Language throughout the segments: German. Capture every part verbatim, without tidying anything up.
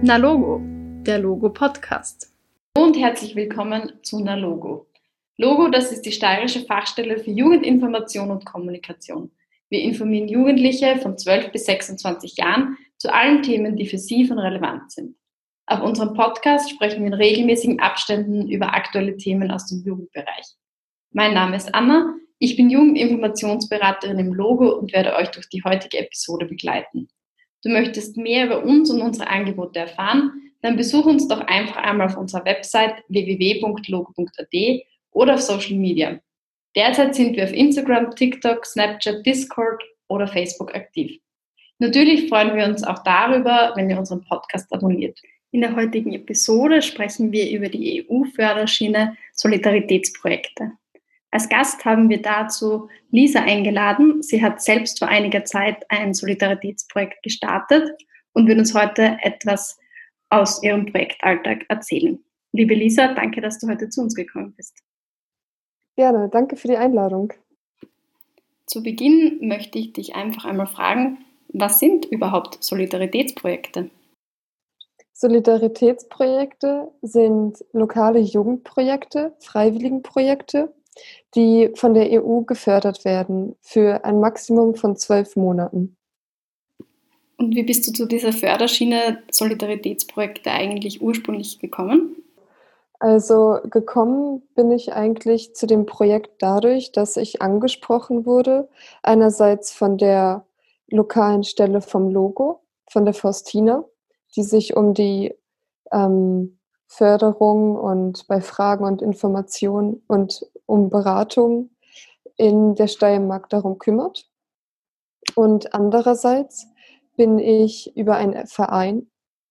Nalogo, der Logo-Podcast. Und herzlich willkommen zu Nalogo. Logo, das ist die steirische Fachstelle für Jugendinformation und Kommunikation. Wir informieren Jugendliche von zwölf bis sechsundzwanzig Jahren zu allen Themen, die für sie von Relevanz sind. Auf unserem Podcast sprechen wir in regelmäßigen Abständen über aktuelle Themen aus dem Jugendbereich. Mein Name ist Anna, ich bin Jugendinformationsberaterin im Logo und werde euch durch die heutige Episode begleiten. Du möchtest mehr über uns und unsere Angebote erfahren? Dann besuch uns doch einfach einmal auf unserer Website w w w punkt logo punkt a d oder auf Social Media. Derzeit sind wir auf Instagram, TikTok, Snapchat, Discord oder Facebook aktiv. Natürlich freuen wir uns auch darüber, wenn ihr unseren Podcast abonniert. In der heutigen Episode sprechen wir über die E U-Förderschiene Solidaritätsprojekte. Als Gast haben wir dazu Lisa eingeladen. Sie hat selbst vor einiger Zeit ein Solidaritätsprojekt gestartet und wird uns heute etwas aus ihrem Projektalltag erzählen. Liebe Lisa, danke, dass du heute zu uns gekommen bist. Gerne, danke für die Einladung. Zu Beginn möchte ich dich einfach einmal fragen, was sind überhaupt Solidaritätsprojekte? Solidaritätsprojekte sind lokale Jugendprojekte, Freiwilligenprojekte, die von der E U gefördert werden für ein Maximum von zwölf Monaten. Und wie bist du zu dieser Förderschiene Solidaritätsprojekte eigentlich ursprünglich gekommen? Also gekommen bin ich eigentlich zu dem Projekt dadurch, dass ich angesprochen wurde, einerseits von der lokalen Stelle vom Logo, von der Faustina, die sich um die ähm, Förderung und bei Fragen und Informationen und um Beratung in der Steiermark darum kümmert. Und andererseits bin ich über einen Verein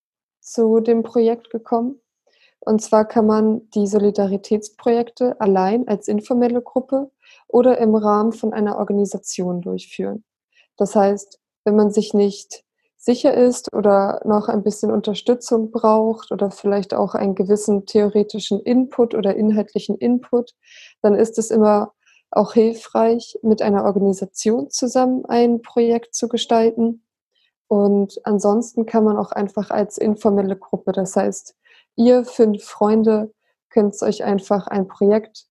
zu dem Projekt gekommen. Und zwar kann man die Solidaritätsprojekte allein als informelle Gruppe oder im Rahmen von einer Organisation durchführen. Das heißt, wenn man sich nicht sicher ist oder noch ein bisschen Unterstützung braucht oder vielleicht auch einen gewissen theoretischen Input oder inhaltlichen Input, dann ist es immer auch hilfreich, mit einer Organisation zusammen ein Projekt zu gestalten. Und ansonsten kann man auch einfach als informelle Gruppe, das heißt, ihr fünf Freunde könnt euch einfach ein Projekt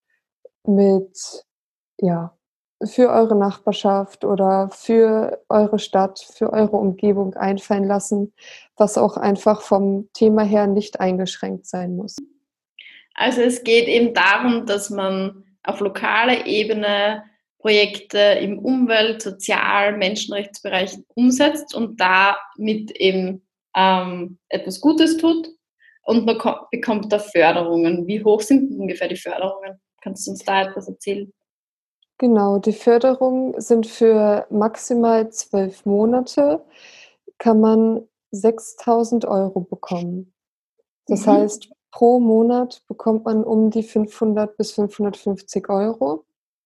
mit, ja, für eure Nachbarschaft oder für eure Stadt, für eure Umgebung einfallen lassen, was auch einfach vom Thema her nicht eingeschränkt sein muss. Also es geht eben darum, dass man auf lokaler Ebene Projekte im Umwelt-, Sozial-, Menschenrechtsbereich umsetzt und damit eben ähm, etwas Gutes tut und man ko- bekommt da Förderungen. Wie hoch sind denn ungefähr die Förderungen? Kannst du uns da etwas erzählen? Genau, die Förderungen sind für maximal zwölf Monate, kann man sechstausend Euro bekommen. Das Mhm. heißt, pro Monat bekommt man um die fünfhundert bis fünfhundertfünfzig Euro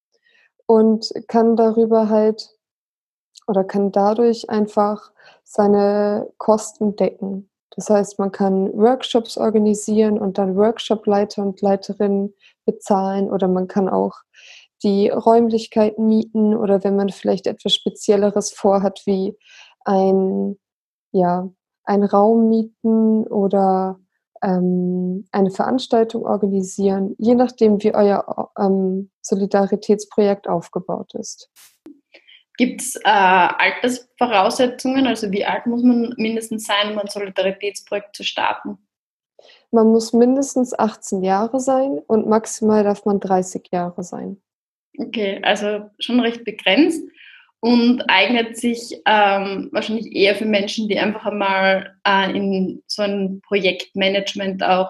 und kann darüber halt oder kann dadurch einfach seine Kosten decken. Das heißt, man kann Workshops organisieren und dann Workshopleiter und Leiterinnen bezahlen oder man kann auch die Räumlichkeiten mieten oder wenn man vielleicht etwas Spezielleres vorhat, wie ein, ja, einen Raum mieten oder ähm, eine Veranstaltung organisieren, je nachdem, wie euer ähm, Solidaritätsprojekt aufgebaut ist. Gibt es äh, Altersvoraussetzungen? Also wie alt muss man mindestens sein, um ein Solidaritätsprojekt zu starten? Man muss mindestens achtzehn Jahre sein und maximal darf man dreißig Jahre sein. Okay, also schon recht begrenzt und eignet sich ähm, wahrscheinlich eher für Menschen, die einfach einmal äh, in so ein Projektmanagement auch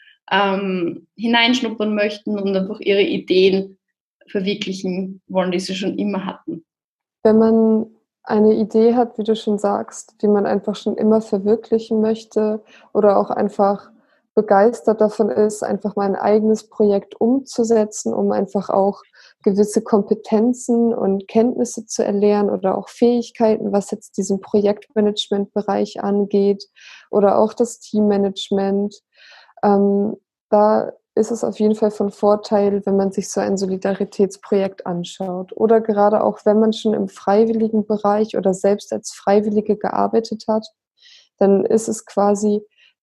ähm, hineinschnuppern möchten und einfach ihre Ideen verwirklichen wollen, die sie schon immer hatten. Wenn man eine Idee hat, wie du schon sagst, die man einfach schon immer verwirklichen möchte oder auch einfach begeistert davon ist, einfach mal ein eigenes Projekt umzusetzen, um einfach auch gewisse Kompetenzen und Kenntnisse zu erlernen oder auch Fähigkeiten, was jetzt diesen Projektmanagement-Bereich angeht oder auch das Teammanagement. Ähm, da ist es auf jeden Fall von Vorteil, wenn man sich so ein Solidaritätsprojekt anschaut. Oder gerade auch, wenn man schon im freiwilligen Bereich oder selbst als Freiwillige gearbeitet hat, dann ist es quasi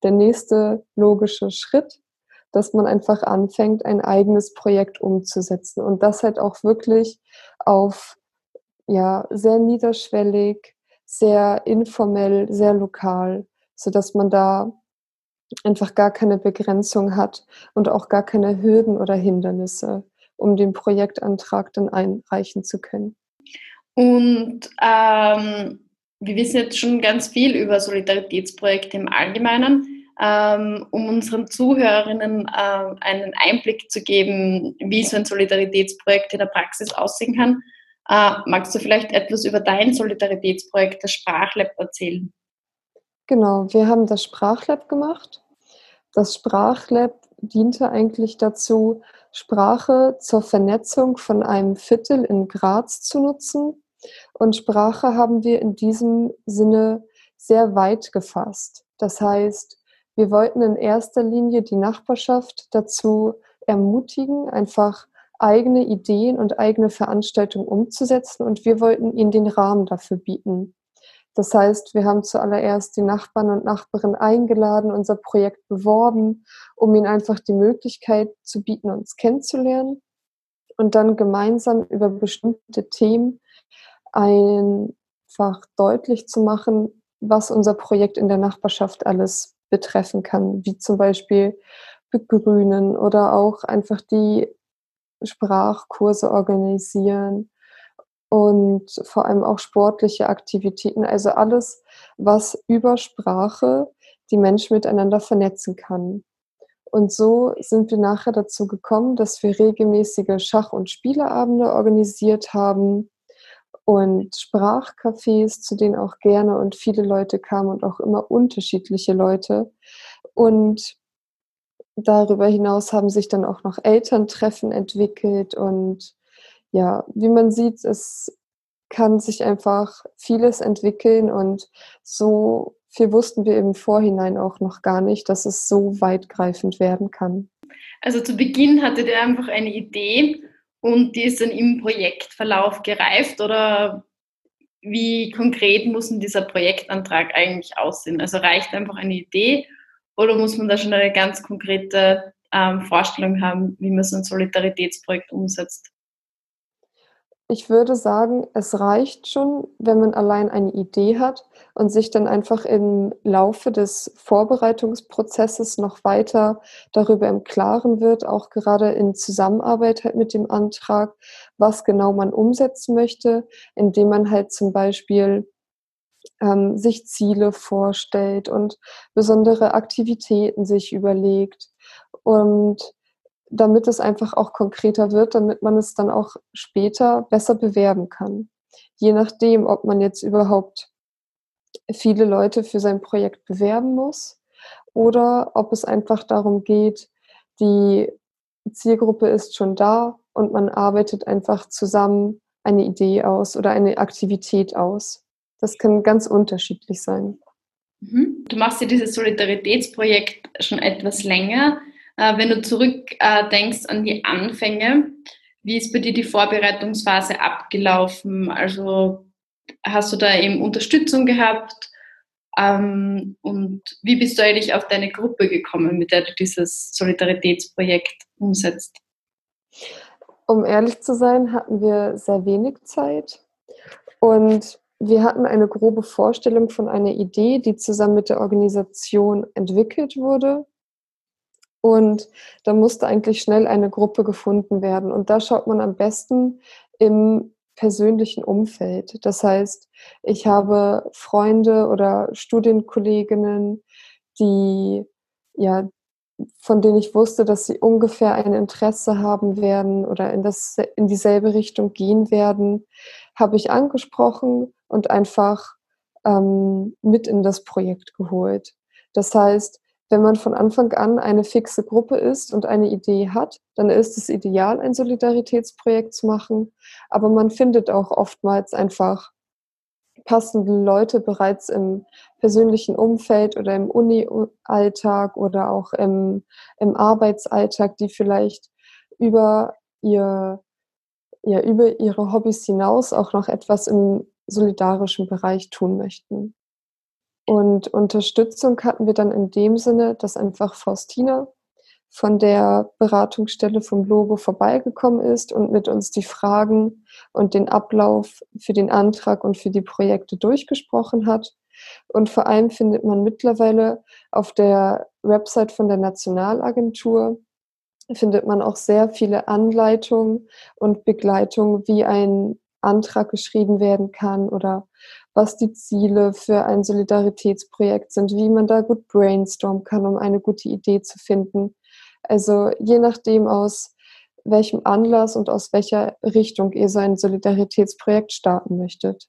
der nächste logische Schritt, dass man einfach anfängt, ein eigenes Projekt umzusetzen und das halt auch wirklich auf ja, sehr niederschwellig, sehr informell, sehr lokal, sodass man da einfach gar keine Begrenzung hat und auch gar keine Hürden oder Hindernisse, um den Projektantrag dann einreichen zu können. Und ähm, wir wissen jetzt schon ganz viel über Solidaritätsprojekte im Allgemeinen. Ähm, um unseren Zuhörerinnen äh, einen Einblick zu geben, wie so ein Solidaritätsprojekt in der Praxis aussehen kann, äh, magst du vielleicht etwas über dein Solidaritätsprojekt, das Sprachlab, erzählen? Genau, wir haben das Sprachlab gemacht. Das Sprachlab diente eigentlich dazu, Sprache zur Vernetzung von einem Viertel in Graz zu nutzen. Und Sprache haben wir in diesem Sinne sehr weit gefasst. Das heißt, wir wollten in erster Linie die Nachbarschaft dazu ermutigen, einfach eigene Ideen und eigene Veranstaltungen umzusetzen. Und wir wollten ihnen den Rahmen dafür bieten. Das heißt, wir haben zuallererst die Nachbarn und Nachbarinnen eingeladen, unser Projekt beworben, um ihnen einfach die Möglichkeit zu bieten, uns kennenzulernen und dann gemeinsam über bestimmte Themen einfach deutlich zu machen, was unser Projekt in der Nachbarschaft alles betreffen kann, wie zum Beispiel begrünen oder auch einfach die Sprachkurse organisieren und vor allem auch sportliche Aktivitäten, also alles, was über Sprache die Menschen miteinander vernetzen kann. Und so sind wir nachher dazu gekommen, dass wir regelmäßige Schach- und Spieleabende organisiert haben und Sprachcafés, zu denen auch gerne und viele Leute kamen und auch immer unterschiedliche Leute. Und darüber hinaus haben sich dann auch noch Elterntreffen entwickelt und ja, wie man sieht, es kann sich einfach vieles entwickeln und so viel wussten wir im Vorhinein auch noch gar nicht, dass es so weitgreifend werden kann. Also zu Beginn hattet ihr einfach eine Idee und die ist dann im Projektverlauf gereift, oder wie konkret muss denn dieser Projektantrag eigentlich aussehen? Also reicht einfach eine Idee oder muss man da schon eine ganz konkrete ähm, Vorstellung haben, wie man so ein Solidaritätsprojekt umsetzt? Ich würde sagen, es reicht schon, wenn man allein eine Idee hat und sich dann einfach im Laufe des Vorbereitungsprozesses noch weiter darüber im Klaren wird, auch gerade in Zusammenarbeit halt mit dem Antrag, was genau man umsetzen möchte, indem man halt zum Beispiel ähm, sich Ziele vorstellt und besondere Aktivitäten sich überlegt. Und damit es einfach auch konkreter wird, damit man es dann auch später besser bewerben kann. Je nachdem, ob man jetzt überhaupt viele Leute für sein Projekt bewerben muss oder ob es einfach darum geht, die Zielgruppe ist schon da und man arbeitet einfach zusammen eine Idee aus oder eine Aktivität aus. Das kann ganz unterschiedlich sein. Mhm. Du machst ja dieses Solidaritätsprojekt schon etwas länger. Äh, wenn du zurückdenkst äh, denkst an die Anfänge, wie ist bei dir die Vorbereitungsphase abgelaufen? Also hast du da eben Unterstützung gehabt? Ähm, und wie bist du eigentlich auf deine Gruppe gekommen, mit der du dieses Solidaritätsprojekt umsetzt? Um ehrlich zu sein, hatten wir sehr wenig Zeit und wir hatten eine grobe Vorstellung von einer Idee, die zusammen mit der Organisation entwickelt wurde. Und da musste eigentlich schnell eine Gruppe gefunden werden. Und da schaut man am besten im persönlichen Umfeld. Das heißt, ich habe Freunde oder Studienkolleginnen, die, ja, von denen ich wusste, dass sie ungefähr ein Interesse haben werden oder in das, in dieselbe Richtung gehen werden, habe ich angesprochen und einfach ähm, mit in das Projekt geholt. Das heißt, wenn man von Anfang an eine fixe Gruppe ist und eine Idee hat, dann ist es ideal, ein Solidaritätsprojekt zu machen. Aber man findet auch oftmals einfach passende Leute bereits im persönlichen Umfeld oder im Uni-Alltag oder auch im, im Arbeitsalltag, die vielleicht über ihr, ja, über ihre Hobbys hinaus auch noch etwas im solidarischen Bereich tun möchten. Und Unterstützung hatten wir dann in dem Sinne, dass einfach Faustina von der Beratungsstelle vom Logo vorbeigekommen ist und mit uns die Fragen und den Ablauf für den Antrag und für die Projekte durchgesprochen hat. Und vor allem findet man mittlerweile auf der Website von der Nationalagentur findet man auch sehr viele Anleitungen und Begleitungen, wie ein Antrag geschrieben werden kann oder was die Ziele für ein Solidaritätsprojekt sind, wie man da gut brainstormen kann, um eine gute Idee zu finden. Also je nachdem, aus welchem Anlass und aus welcher Richtung ihr so ein Solidaritätsprojekt starten möchtet.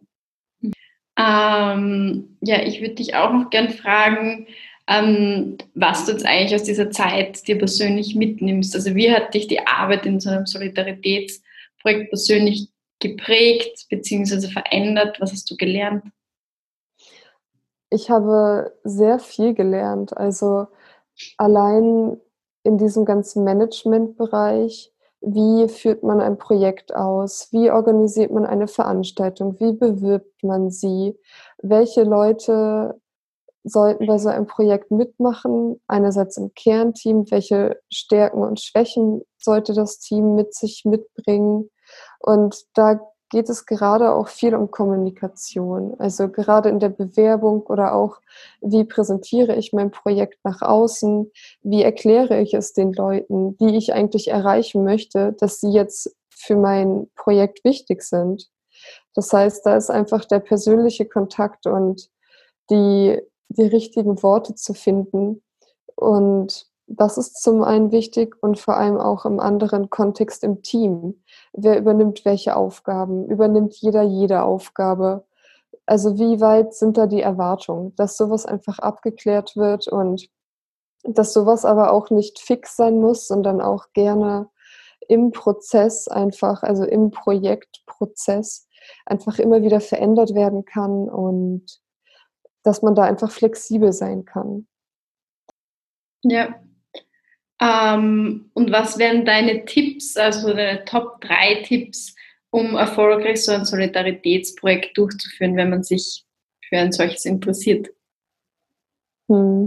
Ähm, ja, ich würde dich auch noch gern fragen, ähm, was du jetzt eigentlich aus dieser Zeit dir persönlich mitnimmst. Also wie hat dich die Arbeit in so einem Solidaritätsprojekt persönlich geprägt bzw. verändert? Was hast du gelernt? Ich habe sehr viel gelernt. Also allein in diesem ganzen Managementbereich, wie führt man ein Projekt aus? Wie organisiert man eine Veranstaltung? Wie bewirbt man sie? Welche Leute sollten bei so einem Projekt mitmachen? Einerseits im Kernteam, welche Stärken und Schwächen sollte das Team mit sich mitbringen? Und da geht es gerade auch viel um Kommunikation. Also gerade in der Bewerbung oder auch, wie präsentiere ich mein Projekt nach außen? Wie erkläre ich es den Leuten, die ich eigentlich erreichen möchte, dass sie jetzt für mein Projekt wichtig sind? Das heißt, da ist einfach der persönliche Kontakt und die, die richtigen Worte zu finden. Und das ist zum einen wichtig und vor allem auch im anderen Kontext im Team. Wer übernimmt welche Aufgaben? Übernimmt jeder jede Aufgabe? Also wie weit sind da die Erwartungen, dass sowas einfach abgeklärt wird und dass sowas aber auch nicht fix sein muss, sondern auch gerne im Prozess einfach, also im Projektprozess einfach immer wieder verändert werden kann und dass man da einfach flexibel sein kann. Ja. Ähm, und was wären deine Tipps, also deine Top drei Tipps, um erfolgreich so ein Solidaritätsprojekt durchzuführen, wenn man sich für ein solches interessiert? Hm.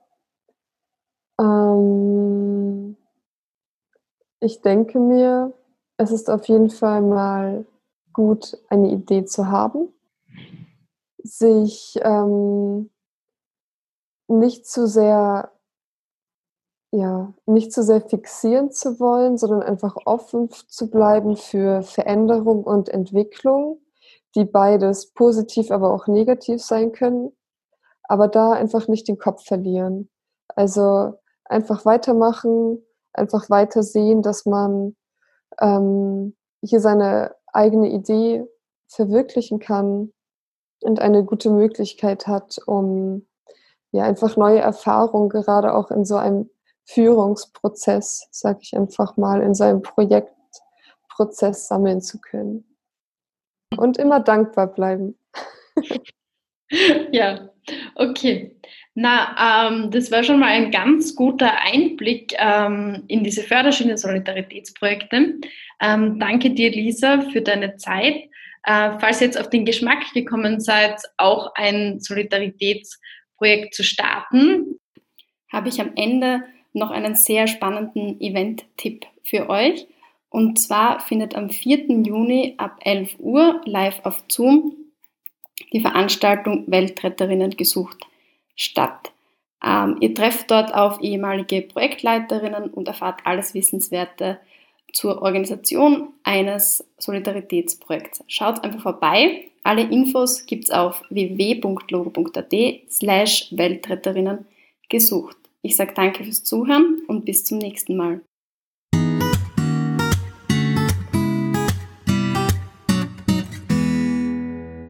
Ähm, ich denke mir, es ist auf jeden Fall mal gut, eine Idee zu haben, sich ähm, nicht zu sehr ja, nicht zu sehr fixieren zu wollen, sondern einfach offen f zu bleiben für Veränderung und Entwicklung, die beides positiv, aber auch negativ sein können, aber da einfach nicht den Kopf verlieren. Also, einfach weitermachen, einfach weiter sehen, dass man, ähm, hier seine eigene Idee verwirklichen kann und eine gute Möglichkeit hat, um, ja, einfach neue Erfahrungen gerade auch in so einem Führungsprozess, sage ich einfach mal, in so einem Projektprozess sammeln zu können. Und immer dankbar bleiben. Ja, okay. Na, ähm, das war schon mal ein ganz guter Einblick ähm, in diese Förderschiene Solidaritätsprojekte. Ähm, danke dir, Lisa, für deine Zeit. Äh, falls ihr jetzt auf den Geschmack gekommen seid, auch ein Solidaritätsprojekt zu starten, habe ich am Ende noch einen sehr spannenden Event-Tipp für euch. Und zwar findet am vierten Juni ab elf Uhr live auf Zoom die Veranstaltung Weltretterinnen gesucht statt. Ähm, ihr trefft dort auf ehemalige Projektleiterinnen und erfahrt alles Wissenswerte zur Organisation eines Solidaritätsprojekts. Schaut einfach vorbei. Alle Infos gibt es auf w w w punkt logo punkt a t slash Weltretterinnen gesucht. Ich sage danke fürs Zuhören und bis zum nächsten Mal.